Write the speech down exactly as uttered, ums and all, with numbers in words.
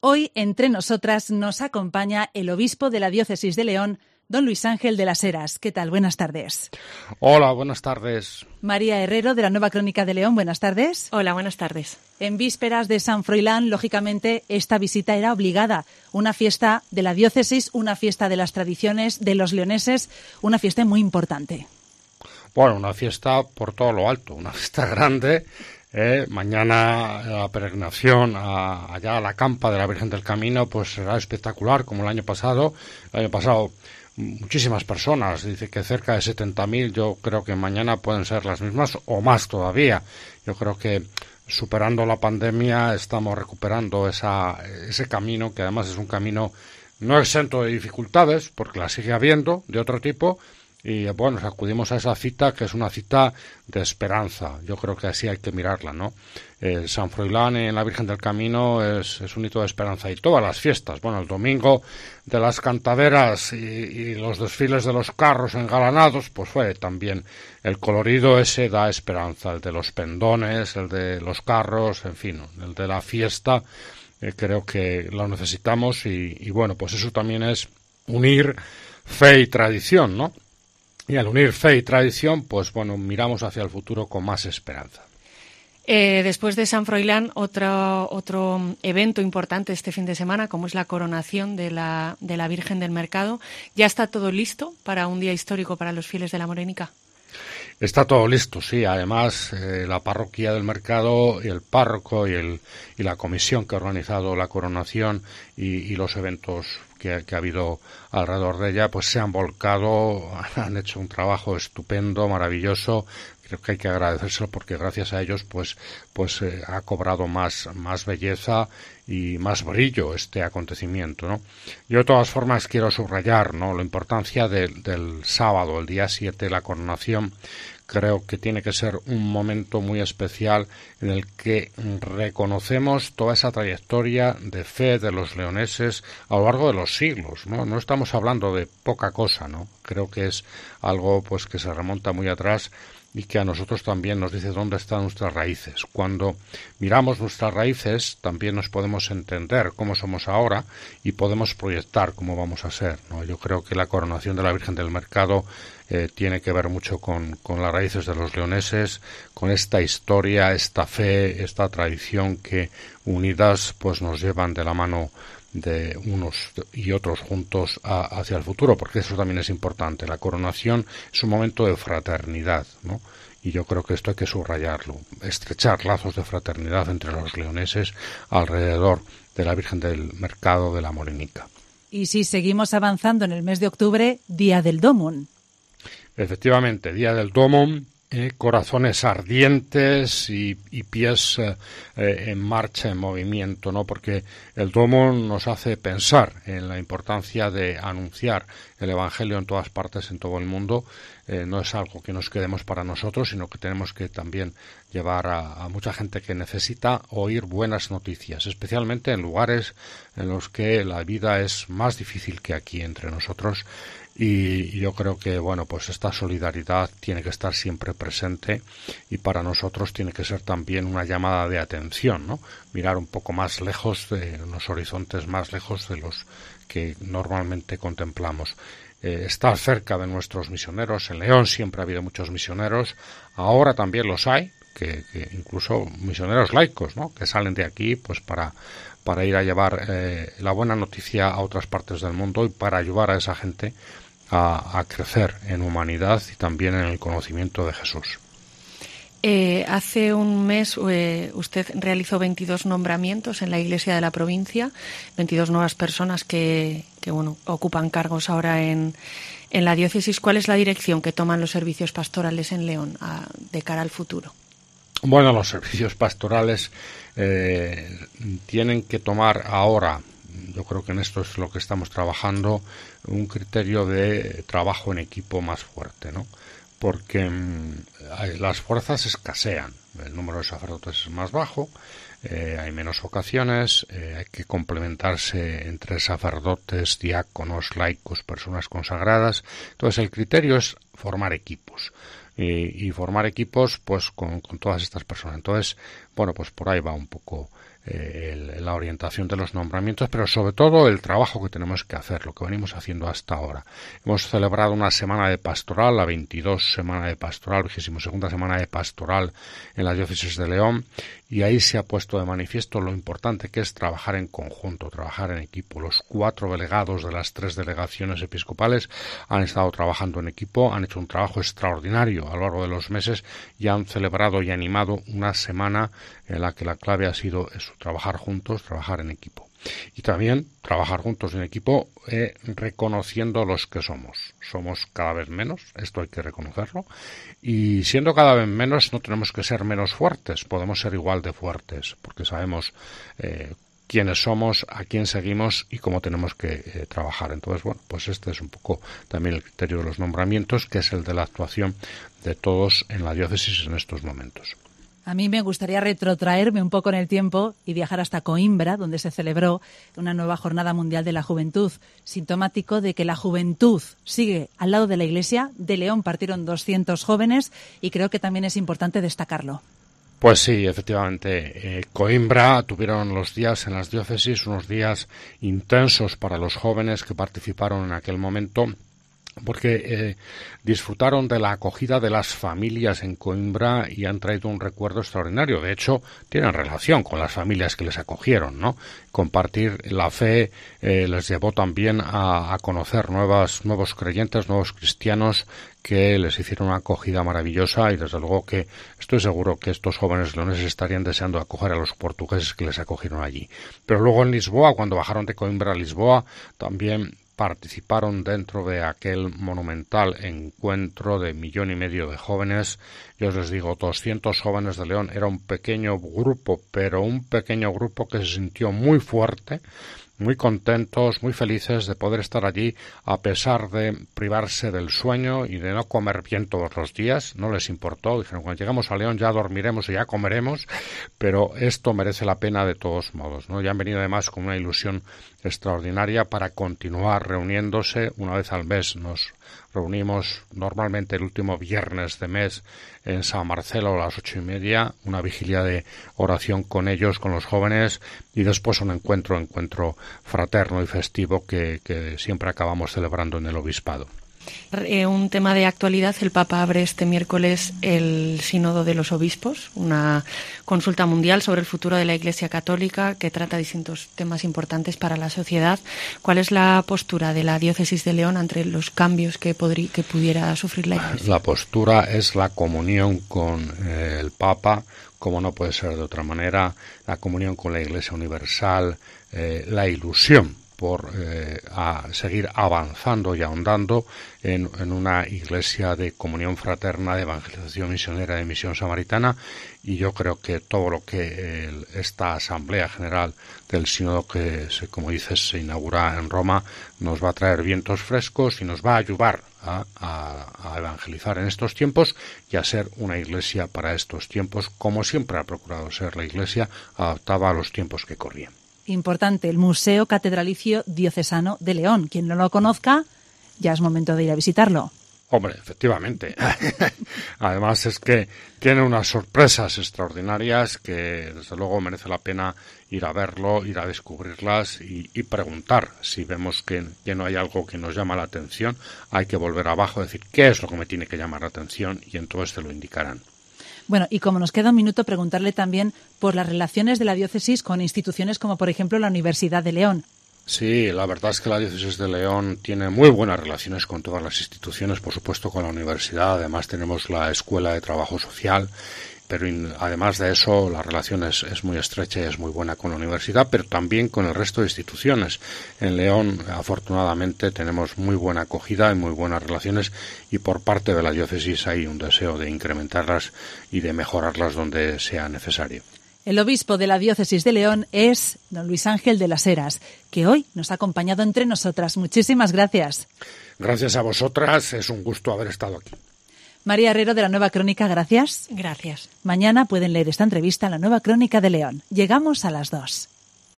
Hoy, entre nosotras, nos acompaña el obispo de la Diócesis de León, don Luis Ángel de las Heras. ¿Qué tal? Buenas tardes. Hola, buenas tardes. María Herrero, de la Nueva Crónica de León. Buenas tardes. Hola, buenas tardes. En vísperas de San Froilán, lógicamente, esta visita era obligada. Una fiesta de la diócesis, una fiesta de las tradiciones de los leoneses, una fiesta muy importante. Bueno, una fiesta por todo lo alto, una fiesta grande. Eh, mañana la peregrinación a, allá a la campa de la Virgen del Camino pues será espectacular, como el año pasado. El año pasado muchísimas personas, dice que cerca de setenta mil, yo creo que mañana pueden ser las mismas o más todavía. Yo creo que superando la pandemia estamos recuperando esa, ese camino, que además es un camino no exento de dificultades, porque las sigue habiendo de otro tipo. Y bueno, acudimos a esa cita, que es una cita de esperanza. Yo creo que así hay que mirarla, ¿no? Eh, San Froilán en la Virgen del Camino es, es un hito de esperanza. Y todas las fiestas, bueno, el domingo de las cantaderas y, y los desfiles de los carros engalanados, pues fue también el colorido ese da esperanza. El de los pendones, el de los carros, en fin, el de la fiesta, eh, creo que lo necesitamos. Y, y bueno, pues eso también es unir fe y tradición, ¿no? Y al unir fe y tradición, pues bueno, miramos hacia el futuro con más esperanza. Eh, después de San Froilán, otro, otro evento importante este fin de semana, como es la coronación de la, de la Virgen del Mercado. ¿Ya está todo listo para un día histórico para los fieles de la Morenica? Está todo listo, sí. Además, eh, la parroquia del Mercado y el párroco y, el, y la comisión que ha organizado la coronación y, y los eventos que, que ha habido alrededor de ella, pues se han volcado, han hecho un trabajo estupendo, maravilloso. Creo que hay que agradecérselo porque gracias a ellos pues pues eh, ha cobrado más más belleza y más brillo este acontecimiento, ¿no? Yo de todas formas quiero subrayar, ¿no?, la importancia de, del sábado, el día siete, la coronación. Creo que tiene que ser un momento muy especial en el que reconocemos toda esa trayectoria de fe de los leoneses a lo largo de los siglos, ¿no? No estamos hablando de poca cosa, ¿no? Creo que es algo pues que se remonta muy atrás y que a nosotros también nos dice dónde están nuestras raíces. Cuando miramos nuestras raíces, también nos podemos entender cómo somos ahora y podemos proyectar cómo vamos a ser, ¿no? Yo creo que la coronación de la Virgen del Mercado eh, tiene que ver mucho con, con las raíces de los leoneses, con esta historia, esta fe, esta tradición que unidas pues nos llevan de la mano de unos y otros juntos a, hacia el futuro, porque eso también es importante. La coronación es un momento de fraternidad, ¿no? Y yo creo que esto hay que subrayarlo, estrechar lazos de fraternidad entre los leoneses alrededor de la Virgen del Mercado de la Morenica. Y si seguimos avanzando en el mes de octubre, Día del Dómum. Efectivamente, Día del Dómum. Eh, corazones ardientes y, y pies eh, eh, en marcha, en movimiento, ¿no? Porque el Dómum nos hace pensar en la importancia de anunciar el Evangelio en todas partes, en todo el mundo. Eh, no es algo que nos quedemos para nosotros, sino que tenemos que también llevar a, a mucha gente que necesita oír buenas noticias, especialmente en lugares en los que la vida es más difícil que aquí entre nosotros. Y yo creo que, bueno, pues esta solidaridad tiene que estar siempre presente y para nosotros tiene que ser también una llamada de atención, ¿no? Mirar un poco más lejos, de unos horizontes más lejos de los que normalmente contemplamos. Eh, estar cerca de nuestros misioneros. En León siempre ha habido muchos misioneros, ahora también los hay, que, que incluso misioneros laicos, ¿no?, que salen de aquí pues para para ir a llevar eh, la buena noticia a otras partes del mundo y para ayudar a esa gente A, a crecer en humanidad y también en el conocimiento de Jesús. Eh, hace un mes eh, usted realizó veintidós nombramientos en la Iglesia de la provincia, veintidós nuevas personas que, que bueno, ocupan cargos ahora en, en la diócesis. ¿Cuál es la dirección que toman los servicios pastorales en León a, de cara al futuro? Bueno, los servicios pastorales eh, tienen que tomar ahora, yo creo que en esto es lo que estamos trabajando, un criterio de trabajo en equipo más fuerte, ¿no? Porque mmm, las fuerzas escasean, el número de sacerdotes es más bajo, eh, hay menos vocaciones, eh, hay que complementarse entre sacerdotes, diáconos, laicos, personas consagradas. Entonces el criterio es formar equipos. Y, y formar equipos pues con, con todas estas personas. Entonces, bueno, pues por ahí va un poco eh, el, la orientación de los nombramientos, pero sobre todo el trabajo que tenemos que hacer, lo que venimos haciendo hasta ahora. Hemos celebrado una semana de pastoral, la veintidós semana de pastoral, vigésima segunda semana de pastoral en la diócesis de León, y ahí se ha puesto de manifiesto lo importante que es trabajar en conjunto, trabajar en equipo. Los cuatro delegados de las tres delegaciones episcopales han estado trabajando en equipo, han hecho un trabajo extraordinario a lo largo de los meses y han celebrado y animado una semana en la que la clave ha sido eso, trabajar juntos, trabajar en equipo. Y también trabajar juntos en equipo eh, reconociendo los que somos. Somos cada vez menos, esto hay que reconocerlo, y siendo cada vez menos no tenemos que ser menos fuertes, podemos ser igual de fuertes, porque sabemos eh, quiénes somos, a quién seguimos y cómo tenemos que eh, trabajar. Entonces, bueno, pues este es un poco también el criterio de los nombramientos, que es el de la actuación de todos en la diócesis en estos momentos. A mí me gustaría retrotraerme un poco en el tiempo y viajar hasta Coimbra, donde se celebró una nueva Jornada Mundial de la Juventud, sintomático de que la juventud sigue al lado de la Iglesia. De León partieron doscientos jóvenes y creo que también es importante destacarlo. Pues sí, efectivamente. Eh, Coimbra tuvieron los días en las diócesis, unos días intensos para los jóvenes que participaron en aquel momento, porque eh, disfrutaron de la acogida de las familias en Coimbra y han traído un recuerdo extraordinario. De hecho, tienen relación con las familias que les acogieron, ¿no? Compartir la fe eh, les llevó también a, a conocer nuevas, nuevos creyentes, nuevos cristianos que les hicieron una acogida maravillosa y desde luego que estoy seguro que estos jóvenes leoneses estarían deseando acoger a los portugueses que les acogieron allí. Pero luego en Lisboa, cuando bajaron de Coimbra a Lisboa, también participaron dentro de aquel monumental encuentro de millón y medio de jóvenes. Yo os les digo, doscientos jóvenes de León, era un pequeño grupo, pero un pequeño grupo que se sintió muy fuerte, muy contentos, muy felices de poder estar allí a pesar de privarse del sueño y de no comer bien todos los días. No les importó, dijeron, cuando llegamos a León ya dormiremos y ya comeremos, pero esto merece la pena de todos modos, ¿no? Ya han venido además con una ilusión extraordinaria para continuar reuniéndose. Una vez al mes nos reunimos normalmente el último viernes de mes en San Marcelo a las ocho y media, una vigilia de oración con ellos, con los jóvenes, y después un encuentro, encuentro fraterno y festivo que, que siempre acabamos celebrando en el obispado. Eh, un tema de actualidad, el Papa abre este miércoles el Sínodo de los Obispos, una consulta mundial sobre el futuro de la Iglesia Católica que trata distintos temas importantes para la sociedad. ¿Cuál es la postura de la Diócesis de León ante los cambios que, podrí, que pudiera sufrir la Iglesia? La postura es la comunión con eh, el Papa, como no puede ser de otra manera, la comunión con la Iglesia Universal, eh, la ilusión por eh, a seguir avanzando y ahondando en, en una iglesia de comunión fraterna, de evangelización misionera, de misión samaritana, y yo creo que todo lo que el, esta Asamblea General del Sínodo, que se, como dices, se inaugura en Roma, nos va a traer vientos frescos y nos va a ayudar a, a, a evangelizar en estos tiempos y a ser una iglesia para estos tiempos, como siempre ha procurado ser la iglesia, adaptada a los tiempos que corrían. Importante, el Museo Catedralicio Diocesano de León. Quien no lo conozca, ya es momento de ir a visitarlo. Hombre, efectivamente. Además es que tiene unas sorpresas extraordinarias que desde luego merece la pena ir a verlo, ir a descubrirlas y, y preguntar. Si vemos que, que no hay algo que nos llama la atención, hay que volver abajo y decir qué es lo que me tiene que llamar la atención y entonces te lo indicarán. Bueno, y como nos queda un minuto, preguntarle también por las relaciones de la diócesis con instituciones como, por ejemplo, la Universidad de León. Sí, la verdad es que la diócesis de León tiene muy buenas relaciones con todas las instituciones, por supuesto con la universidad. Además tenemos la Escuela de Trabajo Social, pero in, además de eso la relación es, es muy estrecha y es muy buena con la universidad, pero también con el resto de instituciones. En León, afortunadamente, tenemos muy buena acogida y muy buenas relaciones, y por parte de la diócesis hay un deseo de incrementarlas y de mejorarlas donde sea necesario. El obispo de la diócesis de León es don Luis Ángel de las Heras, que hoy nos ha acompañado entre nosotras. Muchísimas gracias. Gracias a vosotras, es un gusto haber estado aquí. María Herrero de la Nueva Crónica, gracias. Gracias. Mañana pueden leer esta entrevista en la Nueva Crónica de León. Llegamos a las dos.